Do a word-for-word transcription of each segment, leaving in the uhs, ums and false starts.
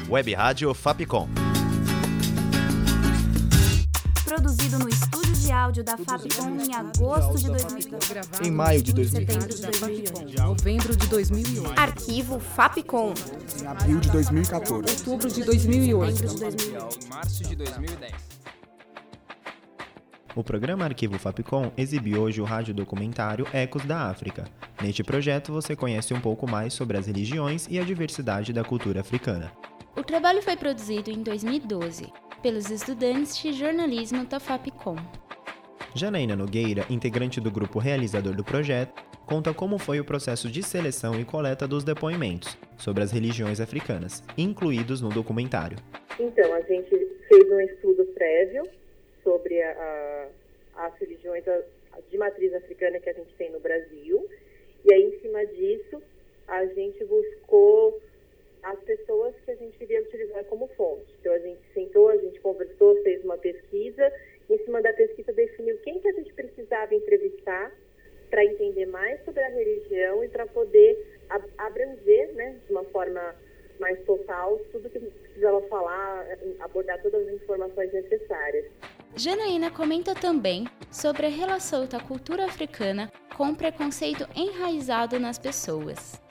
Web Rádio Fapcom. Produzido no estúdio de áudio da Fapcom em agosto de dois mil e oito. Em maio de dois mil e Setembro oito. de dois mil e oito. Novembro de dois mil e oito. Arquivo Fapcom. Em abril de dois mil e quatorze. Outubro de dois mil e oito. Em março de dois mil e dez. O programa Arquivo Fapcom exibe hoje o radiodocumentário Ecos da África. Neste projeto você conhece um pouco mais sobre as religiões e a diversidade da cultura africana. O trabalho foi produzido em dois mil e doze pelos estudantes de jornalismo da Fapcom. Janaína Nogueira, integrante do grupo realizador do projeto, conta como foi o processo de seleção e coleta dos depoimentos sobre as religiões africanas, incluídos no documentário. Então, a gente fez um estudo prévio sobre a, a, as religiões de matriz africana que a gente tem no Brasil, e aí, em cima disso, a gente buscou as pessoas que a gente queria utilizar como fonte. Então, a gente sentou, a gente conversou, fez uma pesquisa, e em cima da pesquisa definiu quem que a gente precisava entrevistar para entender mais sobre a religião e para poder abranger, né, de uma forma mais total, tudo que a gente precisava falar, abordar todas as informações necessárias. Janaína comenta também sobre a relação da cultura africana com o preconceito enraizado nas pessoas.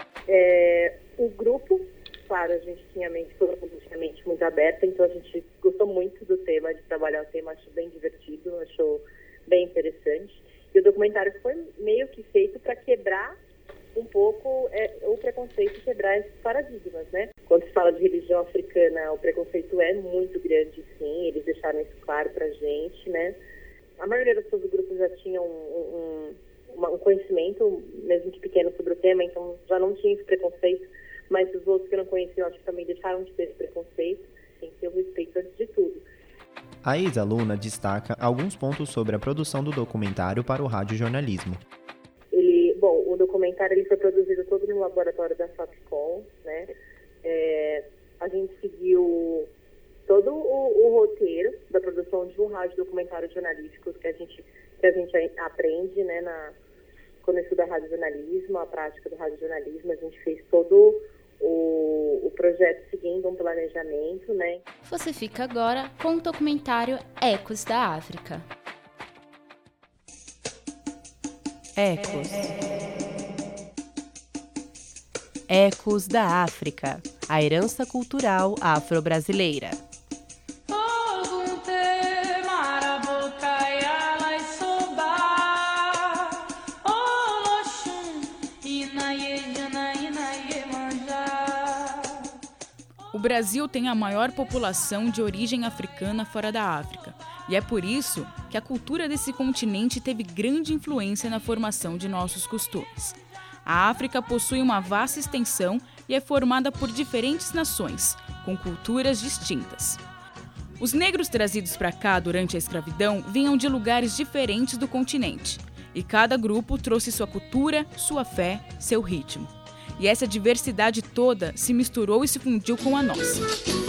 É, o grupo, claro, a gente tinha a mente, todo mundo tinha a mente muito aberta, então a gente gostou muito do tema, de trabalhar o tema, achou bem divertido, achou bem interessante. E o documentário foi meio que feito para quebrar um pouco é, o preconceito, quebrar esses paradigmas, né? Quando se fala de religião africana, o preconceito é muito grande, sim, eles deixaram isso claro pra gente, né? A maioria das pessoas do grupo já tinham um, um, um conhecimento, mesmo que pequeno, sobre o tema, então já não tinha esse preconceito, mas os outros que eu não conheciam, acho que também deixaram de ter esse preconceito, tem que ter o respeito antes de tudo. A ex-aluna destaca alguns pontos sobre a produção do documentário para o radiojornalismo. Ele, bom, o documentário ele foi produzido todo no laboratório da Fapcom, né? É, a gente seguiu todo o, o roteiro da produção de um radiodocumentário jornalístico que a gente, que a gente aprende, né, na, quando estuda radiojornalismo, a prática do radiojornalismo. A gente fez todo o, o projeto seguindo um planejamento, né? Você fica agora com o documentário Ecos da África. Ecos. Ecos da África, a herança cultural afro-brasileira. O Brasil tem a maior população de origem africana fora da África, e é por isso que a cultura desse continente teve grande influência na formação de nossos costumes. A África possui uma vasta extensão e é formada por diferentes nações, com culturas distintas. Os negros trazidos para cá durante a escravidão vinham de lugares diferentes do continente, e cada grupo trouxe sua cultura, sua fé, seu ritmo. E essa diversidade toda se misturou e se fundiu com a nossa.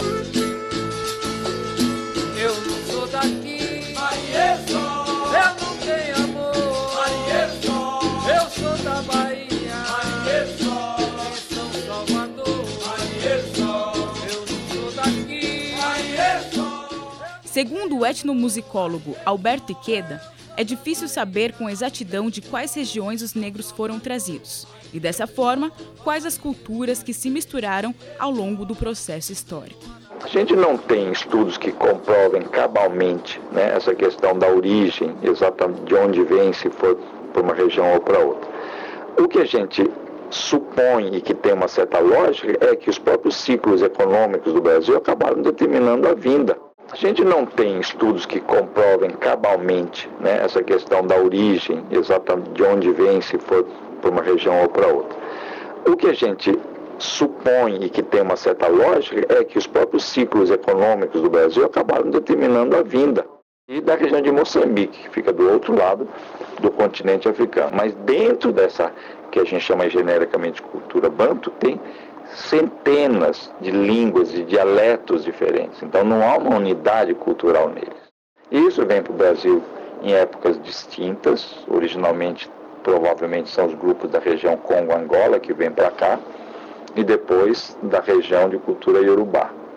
Eu não sou daqui, Bahia sou. Eu não tenho amor, Bahia sou. Eu sou da Bahia, Bahia sou. De São Salvador, Bahia sou. Eu não sou daqui, Bahia sou. Segundo o etnomusicólogo Alberto Iqueda, é difícil saber com exatidão de quais regiões os negros foram trazidos. E dessa forma, quais as culturas que se misturaram ao longo do processo histórico. A gente não tem estudos que comprovem cabalmente, né, essa questão da origem, exatamente de onde vem, se for para uma região ou para outra. O que a gente supõe e que tem uma certa lógica é que os próprios ciclos econômicos do Brasil acabaram determinando a vinda. A gente não tem estudos que comprovem cabalmente, né, essa questão da origem, exatamente de onde vem, se for para uma região ou para outra. O que a gente supõe e que tem uma certa lógica é que os próprios ciclos econômicos do Brasil acabaram determinando a vinda. E da região de Moçambique, que fica do outro lado do continente africano. Mas dentro dessa, que a gente chama genericamente de cultura banto, tem centenas de línguas e dialetos diferentes. Então não há uma unidade cultural neles. Isso vem para o Brasil em épocas distintas, originalmente provavelmente são os grupos da região Congo-Angola que vêm para cá, e depois da região de cultura Yorubá.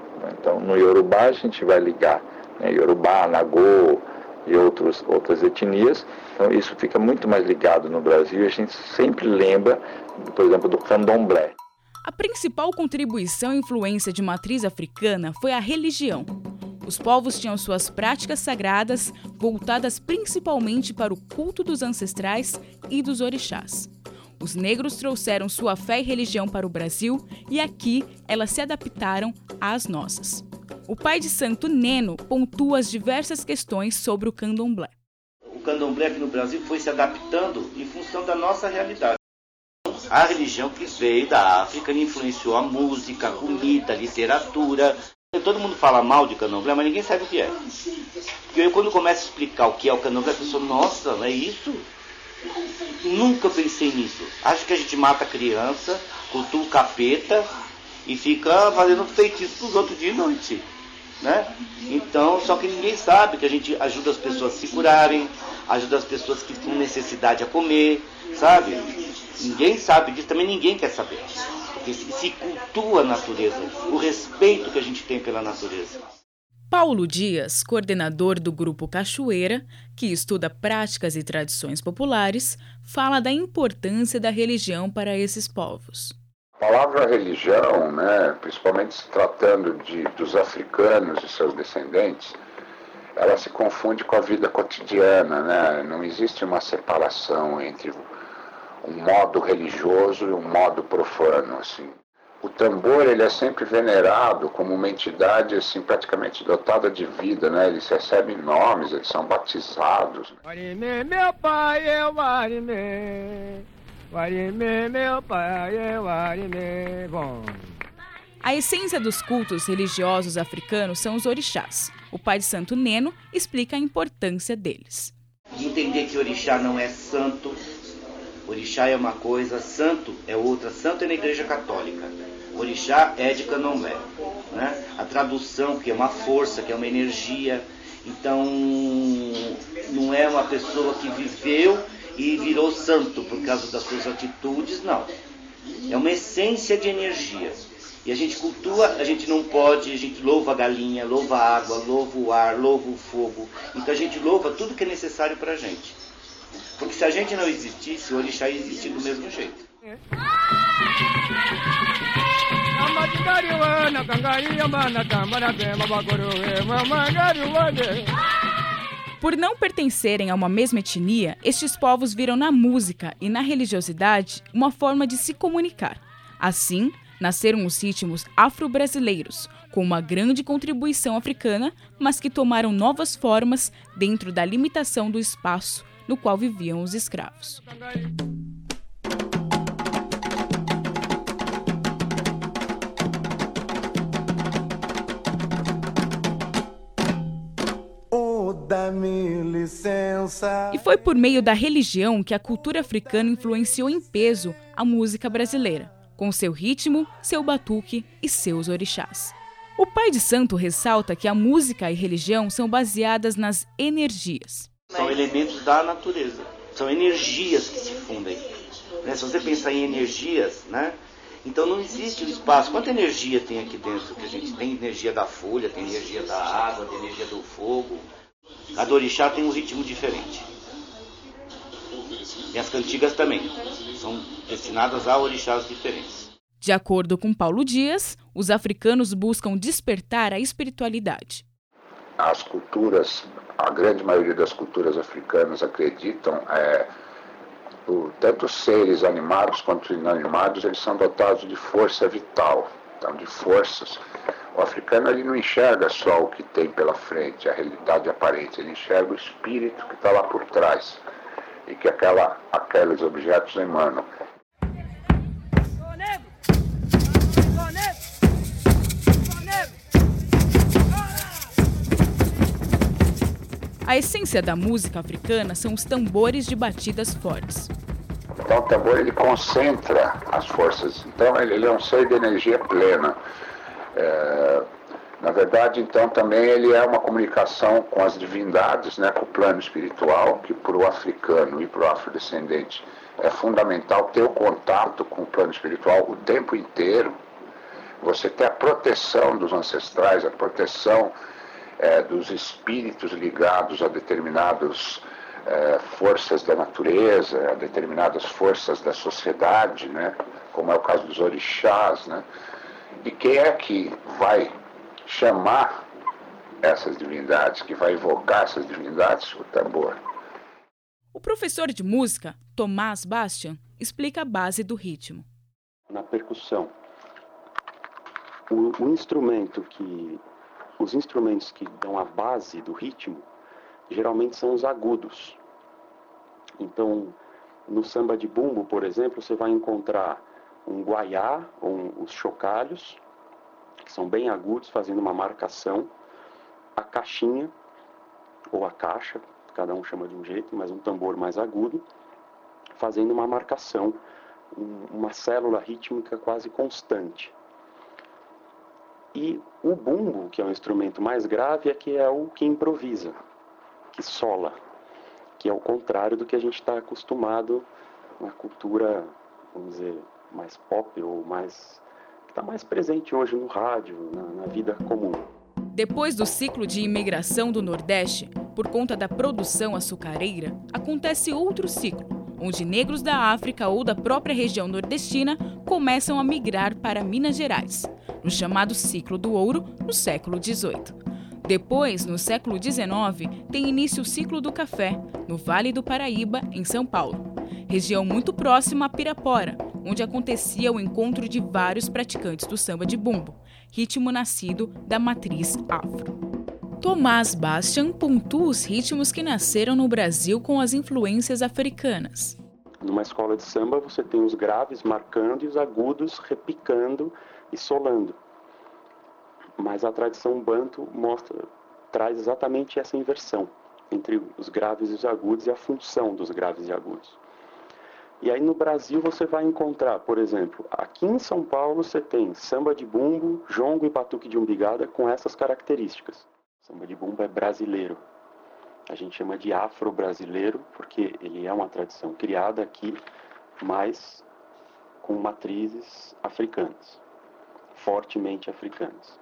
Então, no Yorubá a gente vai ligar, né, Yorubá, Nagô e outros, outras etnias. Então, isso fica muito mais ligado no Brasil e a gente sempre lembra, por exemplo, do candomblé. A principal contribuição e influência de matriz africana foi a religião. Os povos tinham suas práticas sagradas voltadas principalmente para o culto dos ancestrais e dos orixás. Os negros trouxeram sua fé e religião para o Brasil e aqui elas se adaptaram às nossas. O pai de santo Neno pontua as diversas questões sobre o candomblé. O candomblé aqui no Brasil foi se adaptando em função da nossa realidade. A religião que veio da África influenciou a música, a comida, a literatura. Todo mundo fala mal de candomblé, mas ninguém sabe o que é. Porque eu, quando começo a explicar o que é o candomblé, a pessoa, nossa, é isso? Nunca pensei nisso. Acho que a gente mata a criança, cultua o capeta e fica fazendo feitiço para os outros dia e noite. Né? Então, só que ninguém sabe que a gente ajuda as pessoas a se curarem, ajuda as pessoas que têm necessidade a comer, sabe? Ninguém sabe disso, também ninguém quer saber. Porque se cultua a natureza, o respeito que a gente tem pela natureza. Paulo Dias, coordenador do Grupo Cachoeira, que estuda práticas e tradições populares, fala da importância da religião para esses povos. A palavra religião, né, principalmente se tratando de, dos africanos e seus descendentes, ela se confunde com a vida cotidiana, né? Não existe uma separação entre um modo religioso e um modo profano, assim. O tambor, ele é sempre venerado como uma entidade, assim, praticamente dotada de vida, né? Eles recebem nomes, eles são batizados. Warimê, meu pai é Warimê. Warimê, meu pai é Warimê. Bom. A essência dos cultos religiosos africanos são os orixás. O pai de santo Neno explica a importância deles. De entender que orixá não é santo. Orixá é uma coisa, santo é outra. Santo é na Igreja Católica. Orixá é de candomblé. Né? A tradução, que é uma força, que é uma energia. Então, não é uma pessoa que viveu e virou santo por causa das suas atitudes, não. É uma essência de energia. E a gente cultua, a gente não pode, a gente louva a galinha, louva a água, louva o ar, louva o fogo. Então a gente louva tudo que é necessário para a gente. Porque se a gente não existisse, o orixá ia existir do mesmo jeito. Por não pertencerem a uma mesma etnia, estes povos viram na música e na religiosidade uma forma de se comunicar. Assim, nasceram os ritmos afro-brasileiros, com uma grande contribuição africana, mas que tomaram novas formas dentro da limitação do espaço no qual viviam os escravos. Dá-me licença. E foi por meio da religião que a cultura africana influenciou em peso a música brasileira, com seu ritmo, seu batuque e seus orixás. O pai de santo ressalta que a música e religião são baseadas nas energias. São elementos da natureza, são energias que se fundem. Né? Se você pensar em energias, né? Então não existe o espaço. Quanta energia tem aqui dentro? Que a gente tem energia da folha, tem energia da água, tem energia do fogo. Cada orixá tem um ritmo diferente. E as cantigas também são destinadas a orixás diferentes. De acordo com Paulo Dias, os africanos buscam despertar a espiritualidade. As culturas, a grande maioria das culturas africanas acreditam, é, o, tanto os seres animados quanto inanimados, eles são dotados de força vital, então de forças. O africano, ele não enxerga só o que tem pela frente, a realidade aparente, ele enxerga o espírito que está lá por trás e que aquela, aqueles objetos emanam. A essência da música africana são os tambores de batidas fortes. Então o tambor, ele concentra as forças, então ele, ele é um ser de energia plena. É, na verdade, então, também ele é uma comunicação com as divindades, né, com o plano espiritual, que para o africano e para o afrodescendente é fundamental ter o contato com o plano espiritual o tempo inteiro, você ter a proteção dos ancestrais, a proteção é, dos espíritos ligados a determinadas é, forças da natureza, a determinadas forças da sociedade, né? Como é o caso dos orixás, né? E quem é que vai chamar essas divindades, que vai invocar essas divindades? O tambor. O professor de música, Tomás Bastian, explica a base do ritmo. Na percussão, o, o instrumento que, os instrumentos que dão a base do ritmo, geralmente são os agudos. Então, no samba de bumbo, por exemplo, você vai encontrar um guaiá, ou um, os chocalhos, que são bem agudos, fazendo uma marcação, a caixinha, ou a caixa, cada um chama de um jeito, mas um tambor mais agudo, fazendo uma marcação, um, uma célula rítmica quase constante. E o bumbo, que é o instrumento mais grave, é que é o que improvisa, que sola, que é o contrário do que a gente está acostumado na cultura, vamos dizer, mais pop ou mais que está mais presente hoje no rádio, na, na vida comum. Depois do ciclo de imigração do Nordeste, por conta da produção açucareira, acontece outro ciclo, onde negros da África ou da própria região nordestina começam a migrar para Minas Gerais, no chamado ciclo do ouro, no século dezoito. Depois, no século dezenove, tem início o ciclo do café, no Vale do Paraíba, em São Paulo, região muito próxima a Pirapora, onde acontecia o encontro de vários praticantes do samba de bumbo, ritmo nascido da matriz afro. Tomás Bastian pontua os ritmos que nasceram no Brasil com as influências africanas. Numa escola de samba, você tem os graves marcando e os agudos repicando e solando. Mas a tradição banto mostra, traz exatamente essa inversão entre os graves e os agudos e a função dos graves e agudos. E aí no Brasil você vai encontrar, por exemplo, aqui em São Paulo você tem samba de bumbo, jongo e batuque de umbigada com essas características. Samba de bumbo é brasileiro. A gente chama de afro-brasileiro porque ele é uma tradição criada aqui, mas com matrizes africanas, fortemente africanas.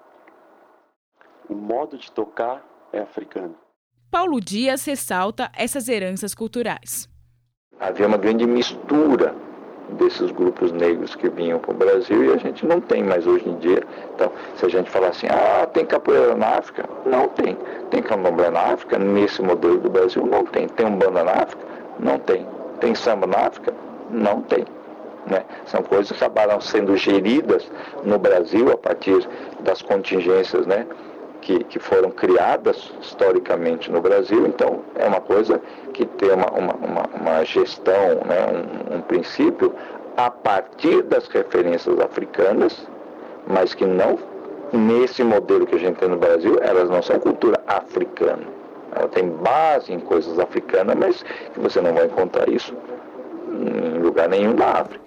O modo de tocar é africano. Paulo Dias ressalta essas heranças culturais. Havia uma grande mistura desses grupos negros que vinham para o Brasil e a gente não tem mais hoje em dia. Então, se a gente falar assim, ah, tem capoeira na África? Não tem. Tem candomblé na África? Nesse modelo do Brasil, não tem. Tem umbanda na África? Não tem. Tem samba na África? Não tem. Né? São coisas que acabaram sendo geridas no Brasil a partir das contingências, né, que, que foram criadas historicamente no Brasil. Então, é uma coisa que tem uma, uma, uma, uma gestão, né, um, um princípio a partir das referências africanas, mas que não, nesse modelo que a gente tem no Brasil, elas não são cultura africana. Ela tem base em coisas africanas, mas que você não vai encontrar isso em lugar nenhum da África.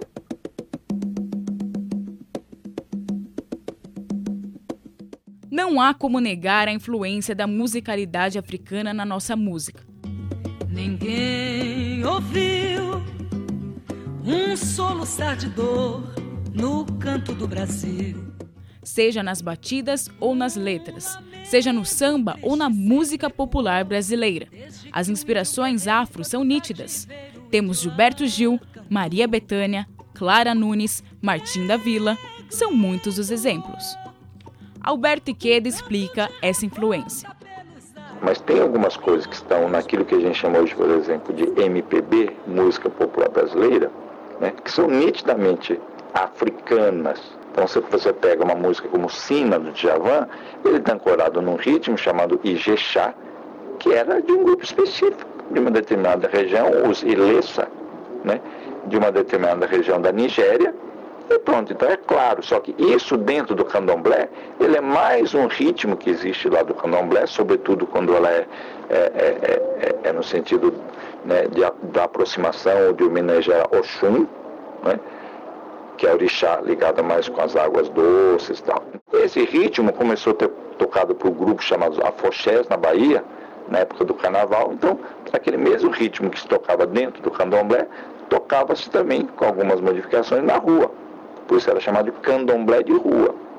Não há como negar a influência da musicalidade africana na nossa música. Ninguém ouviu um soluçar de dor no canto do Brasil. Seja nas batidas ou nas letras, seja no samba ou na música popular brasileira. As inspirações afro são nítidas. Temos Gilberto Gil, Maria Bethânia, Clara Nunes, Martim da Vila. São muitos os exemplos. Alberto Iqueda explica essa influência. Mas tem algumas coisas que estão naquilo que a gente chama hoje, por exemplo, de M P B, música popular brasileira, né, que são nitidamente africanas. Então, se você pega uma música como Sina, do Djavan, ele está ancorado num ritmo chamado Ijexá, que era de um grupo específico, de uma determinada região, os Ilessa, né, de uma determinada região da Nigéria. E pronto, então é claro, só que isso dentro do candomblé, ele é mais um ritmo que existe lá do candomblé, sobretudo quando ela é, é, é, é, é no sentido, né, de, da aproximação ou de homenagear Oxum, né, que é o orixá ligado mais com as águas doces e tal. Esse ritmo começou a ter tocado por um grupo chamado Afoxés, na Bahia, na época do carnaval. Então, aquele mesmo ritmo que se tocava dentro do candomblé, tocava-se também, com algumas modificações, na rua. Por isso era chamado de candomblé de rua.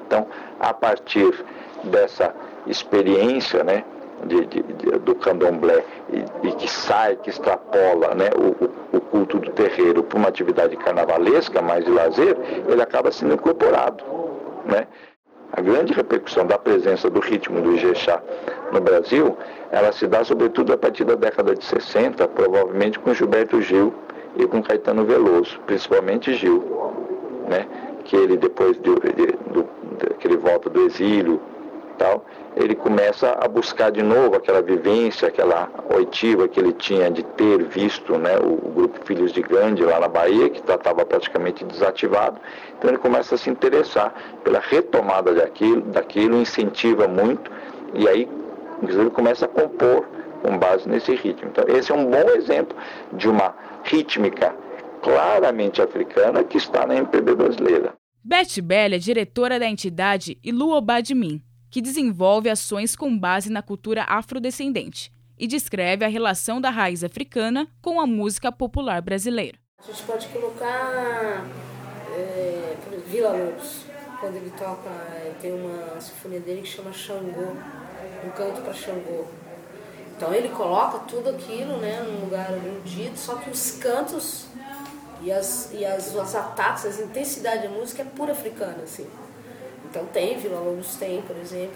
Então, a partir dessa experiência, né, de, de, de, do candomblé e, e que sai, que extrapola, né, o, o culto do terreiro para uma atividade carnavalesca, mais de lazer, ele acaba sendo incorporado, né? A grande repercussão da presença do ritmo do Ijexá no Brasil, ela se dá sobretudo a partir da década de sessenta, provavelmente com Gilberto Gil e com Caetano Veloso, principalmente Gil, né? Que ele depois de, de, do, que ele volta do exílio, tal, ele começa a buscar de novo aquela vivência, aquela oitiva que ele tinha de ter visto, né, o, o grupo Filhos de Gandhi lá na Bahia, que estava praticamente desativado. Então ele começa a se interessar pela retomada daquilo, daquilo, incentiva muito, e aí inclusive começa a compor com base nesse ritmo. Então esse é um bom exemplo de uma rítmica claramente africana que está na M P B brasileira. Beth Bell é diretora da entidade Iluobadmin, que desenvolve ações com base na cultura afrodescendente e descreve a relação da raiz africana com a música popular brasileira. A gente pode colocar é, Vila Lobos, quando ele toca, tem uma sinfonia dele que chama Xangô, um canto para Xangô. Então ele coloca tudo aquilo, né, num lugar erudito, só que os cantos e as, e as, os ataques, as intensidades da música é pura africana, assim. Então tem, Vila Lobos tem, por exemplo.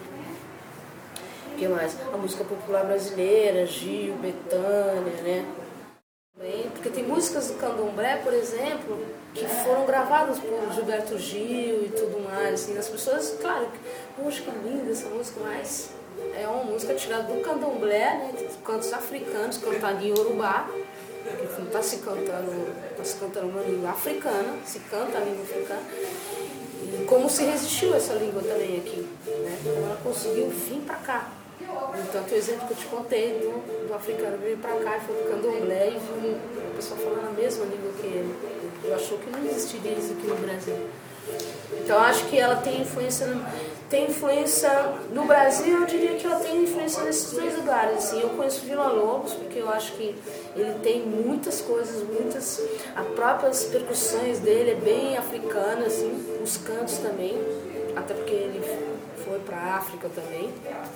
O que mais? A música popular brasileira, Gil, Betânia, né? Porque tem músicas do candomblé, por exemplo, que foram gravadas por Gilberto Gil e tudo mais. Assim, as pessoas, claro, poxa, que linda essa música, mas é uma música tirada do candomblé, né? Cantos africanos, cantada em Yorubá. Não está se cantando, está se cantando uma língua africana, se canta a língua africana. E como se resistiu essa língua também aqui, né? Como ela conseguiu vir para cá. Então, o exemplo que eu te contei do, do africano veio para cá e foi pro candomblé e viu a pessoa falando a mesma língua que ele. Eu achou que não existiria isso aqui no Brasil. Então, eu acho que ela tem influência, tem influência no Brasil, eu diria que ela tem influência nesses dois lugares. Assim, eu conheço Vila Lobos, porque eu acho que ele tem muitas coisas, muitas, as próprias percussões dele é bem africana, assim, os cantos também, até porque ele foi para a África também.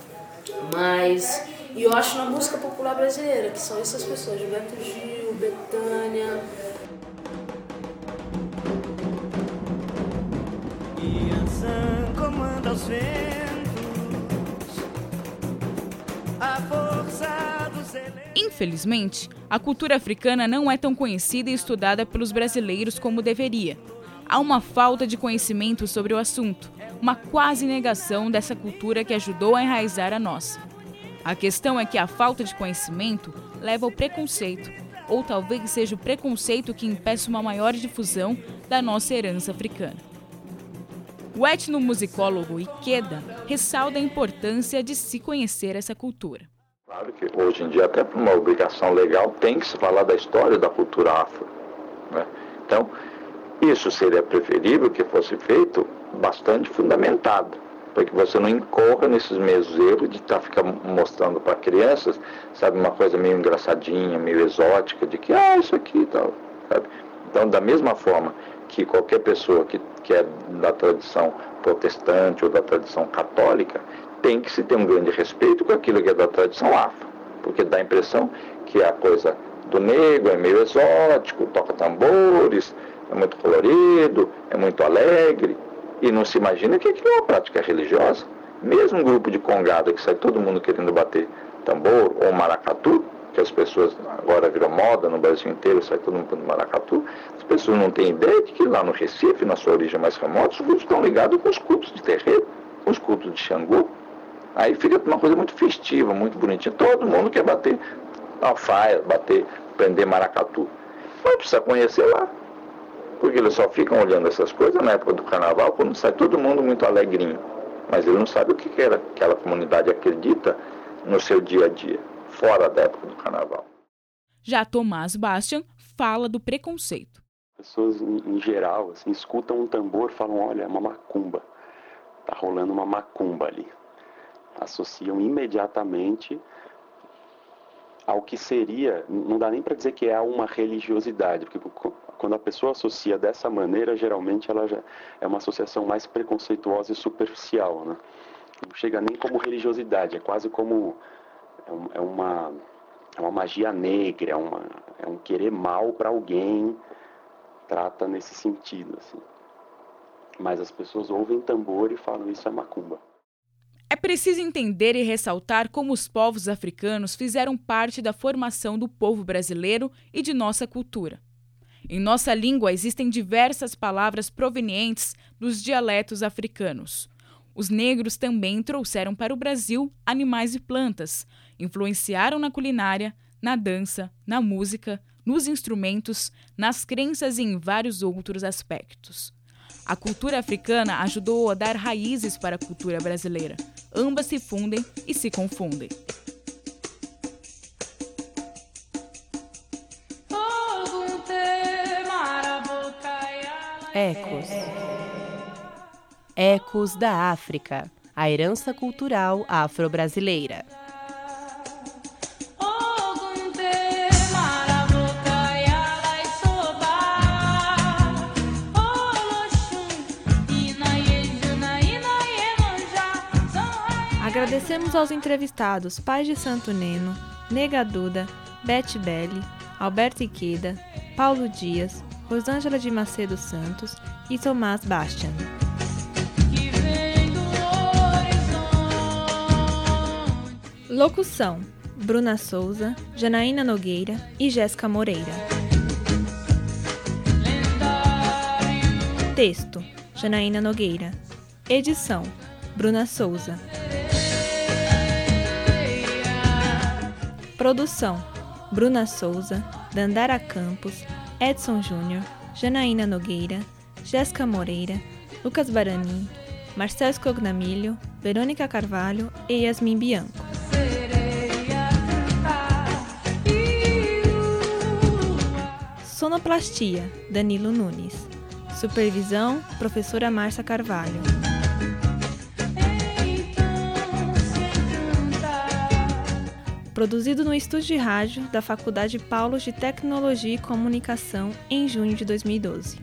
Mas, e eu acho na música popular brasileira, que são essas pessoas, Gilberto Gil, Betânia. Comanda os ventos, a força dos elementos. Infelizmente, a cultura africana não é tão conhecida e estudada pelos brasileiros como deveria. Há uma falta de conhecimento sobre o assunto, uma quase negação dessa cultura que ajudou a enraizar a nossa. A questão é que a falta de conhecimento leva ao preconceito, ou talvez seja o preconceito que impeça uma maior difusão da nossa herança africana. O etnomusicólogo Ikeda ressalta a importância de se conhecer essa cultura. Claro que hoje em dia, até por uma obrigação legal, tem que se falar da história da cultura afro, né? Então, isso seria preferível que fosse feito bastante fundamentado, para que você não incorra nesses mesmos erros de estar tá, mostrando para crianças, sabe, uma coisa meio engraçadinha, meio exótica, de que, ah, isso aqui e tal, sabe? Então, da mesma forma que qualquer pessoa que, que é da tradição protestante ou da tradição católica, tem que se ter um grande respeito com aquilo que é da tradição afro, porque dá a impressão que a coisa do negro é meio exótico, toca tambores, é muito colorido, é muito alegre, e não se imagina que aquilo é uma prática religiosa. Mesmo um grupo de congada que sai todo mundo querendo bater tambor ou maracatu, que as pessoas agora viram moda no Brasil inteiro, sai todo mundo no maracatu, as pessoas não têm ideia de que lá no Recife, na sua origem mais remota, os cultos estão ligados com os cultos de terreiro, com os cultos de Xangô. Aí fica uma coisa muito festiva, muito bonitinha. Todo mundo quer bater alfaia, bater, prender maracatu. Mas precisa conhecer lá, porque eles só ficam olhando essas coisas na época do carnaval, quando sai todo mundo muito alegrinho. Mas ele não sabe o que que era, aquela comunidade acredita no seu dia a dia, fora da época do carnaval. Já Tomás Bastian fala do preconceito. As pessoas, em geral, assim, escutam um tambor e falam, olha, é uma macumba. Está rolando uma macumba ali. Associam imediatamente ao que seria, não dá nem para dizer que é uma religiosidade, porque quando a pessoa associa dessa maneira, geralmente ela já é uma associação mais preconceituosa e superficial, né? Não chega nem como religiosidade, é quase como é uma, é uma magia negra, é, uma, é um querer mal para alguém, trata nesse sentido, assim. Mas as pessoas ouvem tambor e falam isso é macumba. É preciso entender e ressaltar como os povos africanos fizeram parte da formação do povo brasileiro e de nossa cultura. Em nossa língua existem diversas palavras provenientes dos dialetos africanos. Os negros também trouxeram para o Brasil animais e plantas, influenciaram na culinária, na dança, na música, nos instrumentos, nas crenças e em vários outros aspectos. A cultura africana ajudou a dar raízes para a cultura brasileira. Ambas se fundem e se confundem. Ecos. Ecos da África, a herança cultural afro-brasileira. Agradecemos aos entrevistados Paz de Santo Neno, Nega Duda, Beth Belli, Alberto Iqueda, Paulo Dias, Rosângela de Macedo Santos e Tomás Bastian. Locução: Bruna Souza, Janaína Nogueira e Jéssica Moreira. Texto: Janaína Nogueira. Edição: Bruna Souza. Produção: Bruna Souza, Dandara Campos, Edson Júnior, Janaína Nogueira, Jéssica Moreira, Lucas Barani, Marcel Scognamilho, Verônica Carvalho e Yasmin Bianco. Sonoplastia: Danilo Nunes. Supervisão: Professora Márcia Carvalho. Produzido no estúdio de rádio da Faculdade Paulo de Tecnologia e Comunicação em junho de dois mil e doze.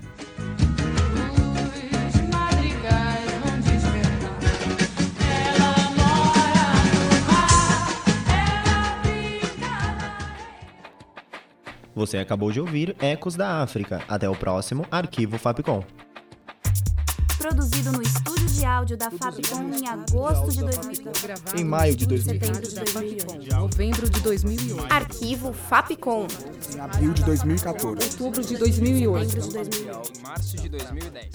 Você acabou de ouvir Ecos da África. Até o próximo Arquivo Fapcom. Produzido no estúdio de áudio da Fapcom em agosto de dois mil e doze. Em maio de dois mil e Setembro doze. de dois mil e oito. Novembro de dois mil e oito. Arquivo Fapcom. Em abril de dois mil e quatorze. Outubro de dois mil e oito. Em março de dois mil e dez.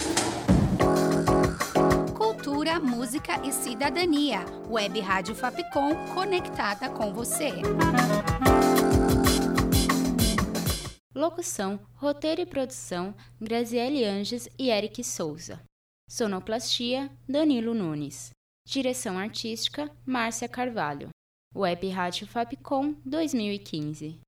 Cultura, música e cidadania. Web Rádio Fapcom conectada com você. Locução, roteiro e produção, Graziele Anges e Eric Souza. Sonoplastia, Danilo Nunes. Direção artística, Márcia Carvalho. Web Rádio Fapcom dois mil e quinze.